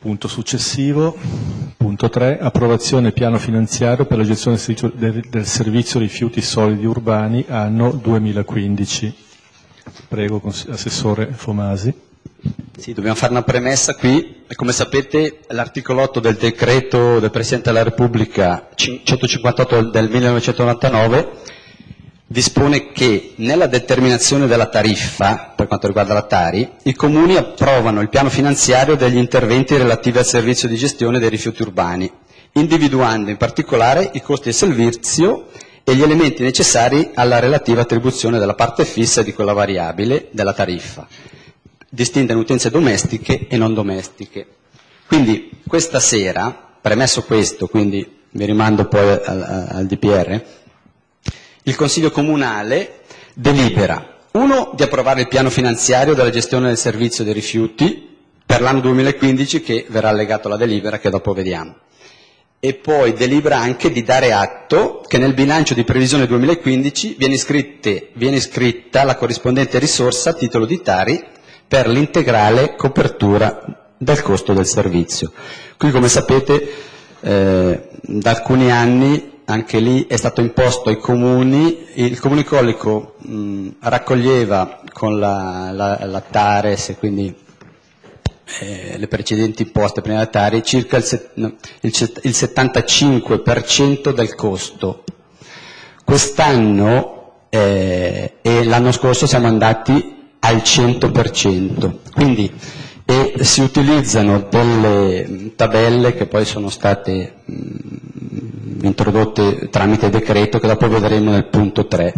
Punto successivo, punto 3, approvazione piano finanziario per la gestione del servizio rifiuti solidi urbani anno 2015. Prego, Assessore Fomasi. Sì, dobbiamo fare una premessa qui. Come sapete, l'articolo 8 del decreto del Presidente della Repubblica 158 del 1999 dispone che nella determinazione della tariffa, per quanto riguarda la Tari, i comuni approvano il piano finanziario degli interventi relativi al servizio di gestione dei rifiuti urbani, individuando in particolare i costi del servizio e gli elementi necessari alla relativa attribuzione della parte fissa e di quella variabile della tariffa, distinta in utenze domestiche e non domestiche. Quindi questa sera, premesso questo, quindi vi rimando poi al DPR, il Consiglio Comunale delibera, 1, di approvare il piano finanziario della gestione del servizio dei rifiuti per l'anno 2015, che verrà allegato alla delibera che dopo vediamo, e poi delibera anche di dare atto che nel bilancio di previsione 2015 viene iscritta la corrispondente risorsa a titolo di Tari per l'integrale copertura del costo del servizio. Qui, come sapete, da alcuni anni anche lì è stato imposto ai comuni, il Comune Collico raccoglieva con la Tares e quindi le precedenti imposte prima della Tari circa il 75% del costo. Quest'anno e l'anno scorso siamo andati al 100%, quindi si utilizzano delle tabelle che poi sono state introdotte tramite decreto, che dopo vedremo nel punto 3.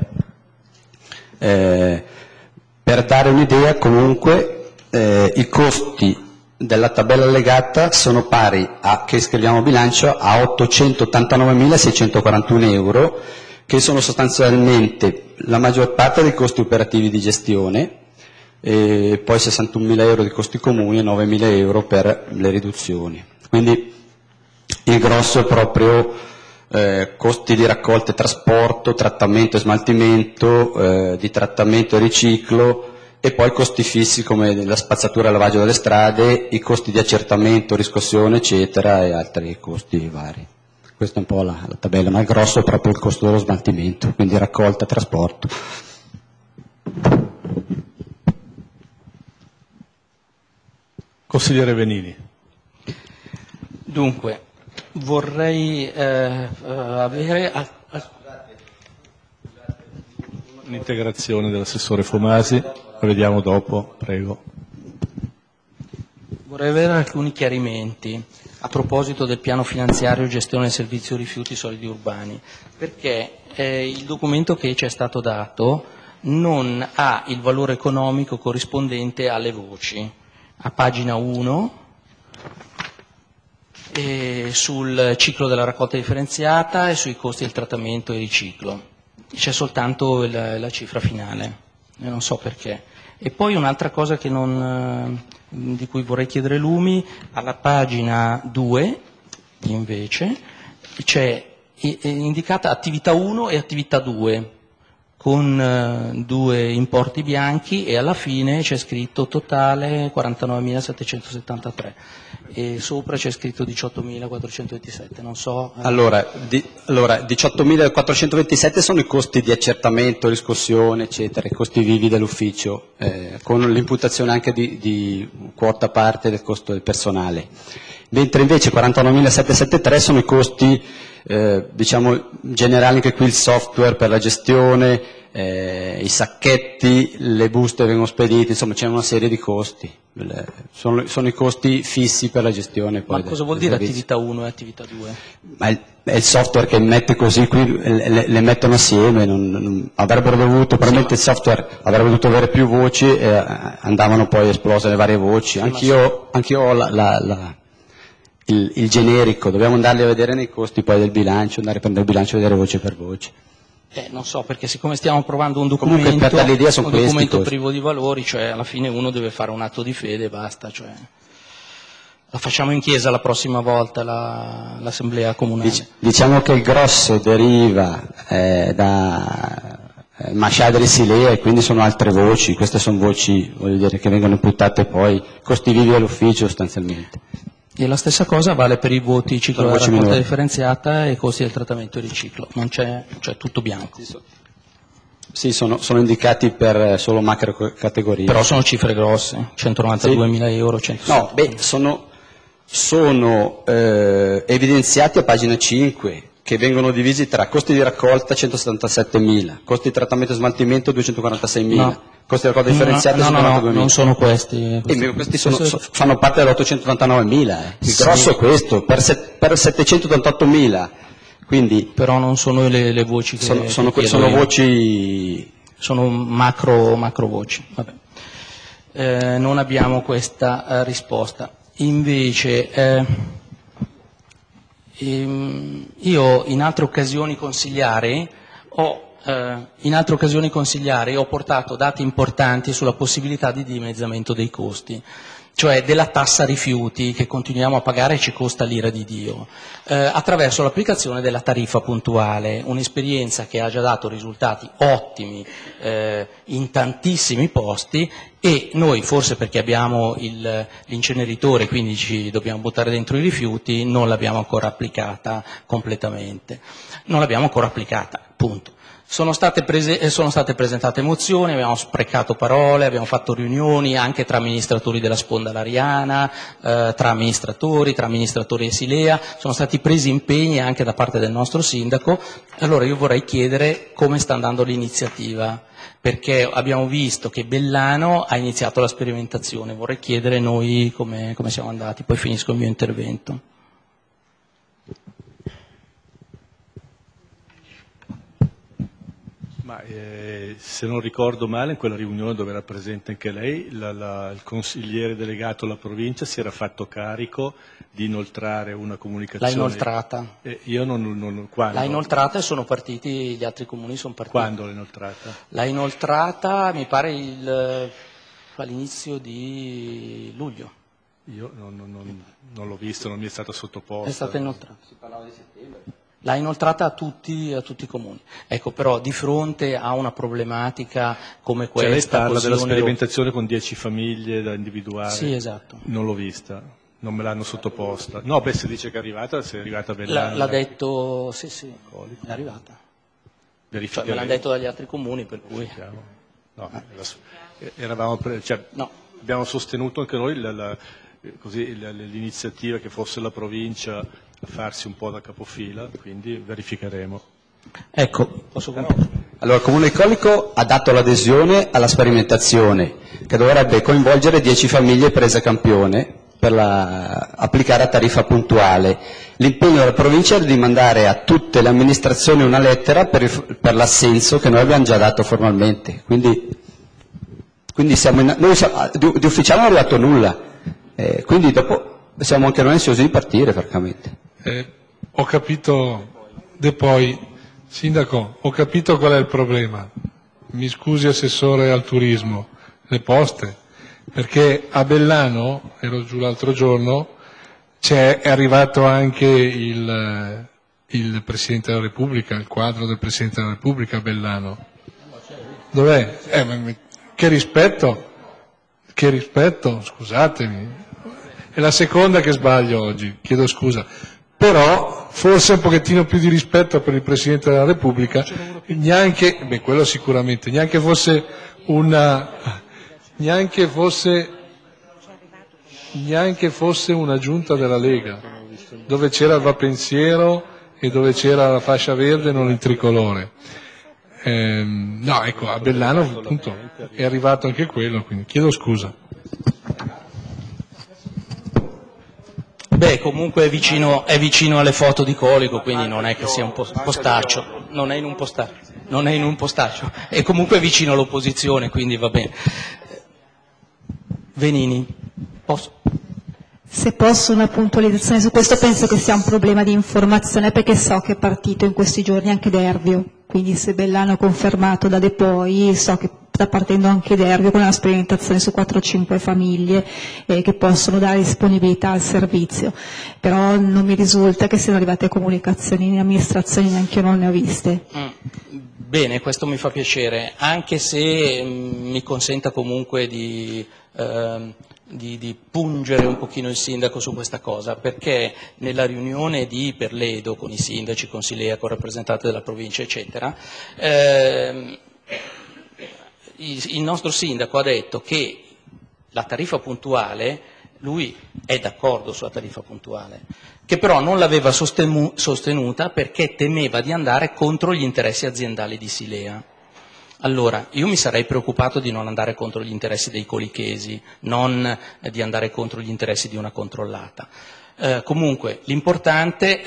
Per dare un'idea, comunque, i costi della tabella allegata sono pari a, che scriviamo a bilancio, a 889.641 euro, che sono sostanzialmente la maggior parte dei costi operativi di gestione, e poi 61.000 euro di costi comuni e 9.000 euro per le riduzioni. Quindi il grosso è proprio costi di raccolta e trasporto, trattamento e smaltimento, di trattamento e riciclo, e poi costi fissi come la spazzatura e lavaggio delle strade, i costi di accertamento, riscossione, eccetera, e altri costi vari. Questa è un po' la tabella, ma il grosso è proprio il costo dello smaltimento, quindi raccolta e trasporto. Consigliere Venini. Dunque, vorrei avere... Un'integrazione dell'assessore Fomasi, la vediamo dopo, prego. Vorrei avere alcuni chiarimenti a proposito del piano finanziario gestione del servizio rifiuti solidi urbani, perché il documento che ci è stato dato non ha il valore economico corrispondente alle voci. A pagina 1, sul ciclo della raccolta differenziata e sui costi del trattamento e riciclo. C'è soltanto la cifra finale, e non so perché. E poi un'altra cosa di cui vorrei chiedere lumi, alla pagina 2, invece, c'è indicata attività 1 e attività 2, con due importi bianchi, e alla fine c'è scritto totale 49.773 e sopra c'è scritto 18.427, non so. Allora 18.427 sono i costi di accertamento, riscossione, eccetera, i costi vivi dell'ufficio, con l'imputazione anche di quota parte del costo del personale. Mentre invece 49.773 sono i costi diciamo generali, anche qui il software per la gestione, i sacchetti, le buste vengono spedite, insomma c'è una serie di costi, sono i costi fissi per la gestione. Ma cosa vuol dire attività 1 e attività 2? Ma è il software che mette così, qui le mettono assieme, avrebbero dovuto, probabilmente il software avrebbe dovuto avere più voci e andavano poi esplose le varie voci. Anch'io ho il generico, dobbiamo andarli a vedere nei costi poi del bilancio, andare a prendere il bilancio e vedere voce per voce. Non so, perché siccome stiamo approvando un documento privo di valori, cioè alla fine uno deve fare un atto di fede e basta, cioè la facciamo in chiesa la prossima volta l'assemblea comunale. Diciamo che il grosso deriva da Masciadri e Silea, e quindi sono altre voci, queste sono voci, voglio dire, che vengono imputate poi, costi vivi all'ufficio sostanzialmente. E la stessa cosa vale per i voti ciclo della voci raccolta minori. differenziata e costi del trattamento di riciclo, non c'è, cioè tutto bianco. Sì, sono indicati per solo macro categorie. Però sono cifre grosse, 192.000 euro, 160. No, beh, sono evidenziati a pagina 5, che vengono divisi tra costi di raccolta 177.000, costi di trattamento e smaltimento 246.000, No. costi di raccolta differenziata No, 192.000. non sono questi. Questi fanno parte dell'889.000. Il grosso è questo, per 788.000. Quindi Però non sono le voci che sono che chiedo io. voci. Sono macro voci. Vabbè. Non abbiamo questa risposta. Invece io in altre occasioni consigliari ho portato dati importanti sulla possibilità di dimezzamento dei costi, cioè della tassa rifiuti che continuiamo a pagare e ci costa l'ira di Dio, attraverso l'applicazione della tariffa puntuale, un'esperienza che ha già dato risultati ottimi in tantissimi posti, e noi, forse perché abbiamo l'inceneritore, quindi ci dobbiamo buttare dentro i rifiuti, non l'abbiamo ancora applicata completamente. Non l'abbiamo ancora applicata, punto. Sono state presentate mozioni, abbiamo sprecato parole, abbiamo fatto riunioni anche tra amministratori della sponda lariana, tra amministratori e Silea, sono stati presi impegni anche da parte del nostro sindaco. Allora io vorrei chiedere come sta andando l'iniziativa, perché abbiamo visto che Bellano ha iniziato la sperimentazione, vorrei chiedere noi come siamo andati, poi finisco il mio intervento. Ma se non ricordo male, in quella riunione dove era presente anche lei, il consigliere delegato alla provincia si era fatto carico di inoltrare una comunicazione. L'ha inoltrata. Io non quando? L'ha inoltrata e sono partiti, gli altri comuni sono partiti. Quando l'ha inoltrata? L'ha inoltrata, mi pare, all'inizio di luglio. Io non l'ho visto, non mi è stata sottoposta. È stata inoltrata. Si parlava di settembre. L'ha inoltrata a tutti i comuni. Ecco, però di fronte a una problematica come questa... Cioè lei parla così della sperimentazione con 10 famiglie da individuare? Sì, esatto. Non l'ho vista, non me l'hanno sottoposta. No, beh, se dice che è arrivata, se è arrivata a Bellano. L'ha detto, sì, è arrivata. Cioè, me l'hanno detto dagli altri comuni, per cui... No, No. abbiamo sostenuto anche noi l'iniziativa che fosse la provincia a farsi un po' da capofila, quindi verificheremo. Ecco, posso continuare? Allora, il Comune di Colico ha dato l'adesione alla sperimentazione, che dovrebbe coinvolgere 10 famiglie prese a campione per applicare a tariffa puntuale. L'impegno della provincia è di mandare a tutte le amministrazioni una lettera per l'assenso che noi abbiamo già dato formalmente. Quindi di ufficiale non è arrivato nulla. Quindi dopo siamo anche noi ansiosi di partire, francamente. Ho capito, Sindaco, ho capito qual è il problema. Mi scusi Assessore al turismo, le poste, perché a Bellano, ero giù l'altro giorno, è arrivato anche il Presidente della Repubblica, il quadro del Presidente della Repubblica a Bellano. Dov'è? Che rispetto, scusatemi. È la seconda che sbaglio oggi, chiedo scusa. Però forse un pochettino più di rispetto per il Presidente della Repubblica, quello sicuramente, neanche fosse una giunta della Lega, dove c'era il vapensiero e dove c'era la fascia verde e non il tricolore. No, ecco, a Bellano appunto è arrivato anche quello, quindi chiedo scusa. Beh, comunque è vicino alle foto di Colico, quindi non è che sia un postaccio, non è in un postaccio, è comunque vicino all'opposizione, quindi va bene. Venini, posso? Se posso una puntualizzazione su questo, penso che sia un problema di informazione, perché so che è partito in questi giorni anche Dervio, quindi se Bellano ha confermato da Depoi, so che sta partendo anche Dervio con una sperimentazione su 4-5 famiglie che possono dare disponibilità al servizio, però non mi risulta che siano arrivate comunicazioni in amministrazione, neanche io non ne ho viste. Bene, questo mi fa piacere, anche se mi consenta comunque di di pungere un pochino il sindaco su questa cosa, perché nella riunione di Perledo con i sindaci, con Silea, con rappresentanti della provincia, eccetera, il nostro sindaco ha detto che la tariffa puntuale, lui è d'accordo sulla tariffa puntuale, che però non l'aveva sostenuta perché temeva di andare contro gli interessi aziendali di Silea. Allora, io mi sarei preoccupato di non andare contro gli interessi dei colichesi, non di andare contro gli interessi di una controllata. Comunque, l'importante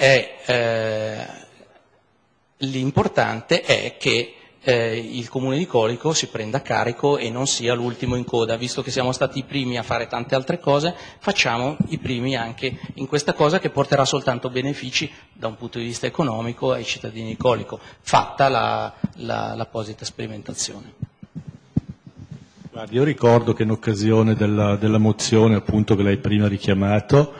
è che il Comune di Colico si prenda carico e non sia l'ultimo in coda. Visto che siamo stati i primi a fare tante altre cose, facciamo i primi anche in questa cosa che porterà soltanto benefici da un punto di vista economico ai cittadini di Colico, fatta l'apposita sperimentazione. Guardi, io ricordo che in occasione della mozione appunto che lei prima ha richiamato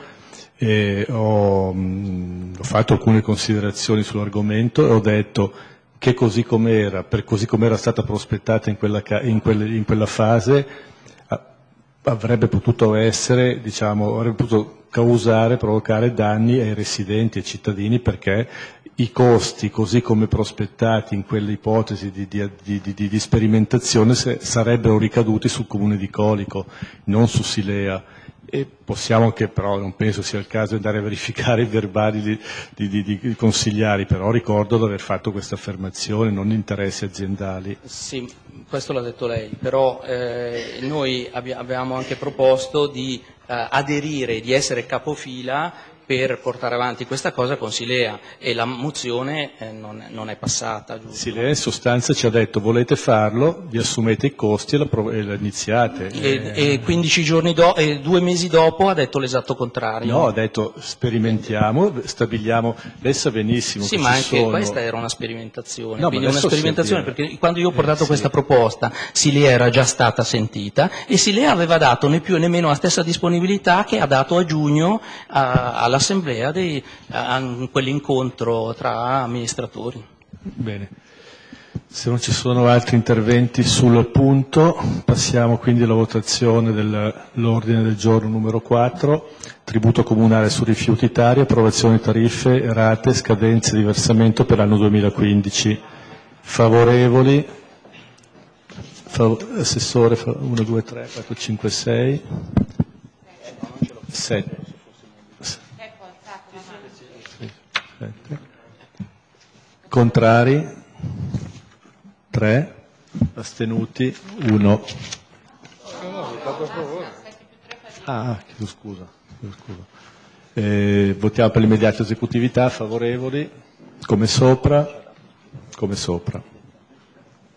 ho fatto alcune considerazioni sull'argomento e ho detto che così com'era stata prospettata in quella fase, avrebbe potuto essere, avrebbe potuto provocare danni ai residenti e ai cittadini, perché i costi, così come prospettati in quell'ipotesi di sperimentazione, sarebbero ricaduti sul Comune di Colico, non su Silea. E possiamo anche, però non penso sia il caso di andare a verificare i verbali di consigliari, però ricordo di aver fatto questa affermazione, non interessi aziendali. Sì, questo l'ha detto lei, però noi abbiamo anche proposto di aderire, di essere capofila per portare avanti questa cosa con Silea, e la mozione non è passata, giusto? Silea in sostanza ci ha detto: volete farlo, vi assumete i costi e la iniziate. E 15 giorni e 2 mesi dopo ha detto l'esatto contrario. No, ha detto sperimentiamo, stabiliamo, lei sa benissimo sì, che ma ci anche sono... questa era una sperimentazione, No, quindi ma una adesso sperimentazione, perché quando io ho portato sì. questa proposta Silea era già stata sentita e Silea aveva dato né più né meno la stessa disponibilità che ha dato a giugno all'assemblea a quell'incontro tra amministratori. Bene. Se non ci sono altri interventi sul punto, passiamo quindi alla votazione dell'ordine del giorno numero 4, tributo comunale su rifiuti tari, approvazione tariffe, rate, scadenze di versamento per l'anno 2015. Favorevoli? Assessore, 1, 2, 3, 4, 5, 6, 7. Contrari? 3, astenuti 1. Chiedo scusa. Votiamo per l'immediata esecutività, favorevoli, come sopra.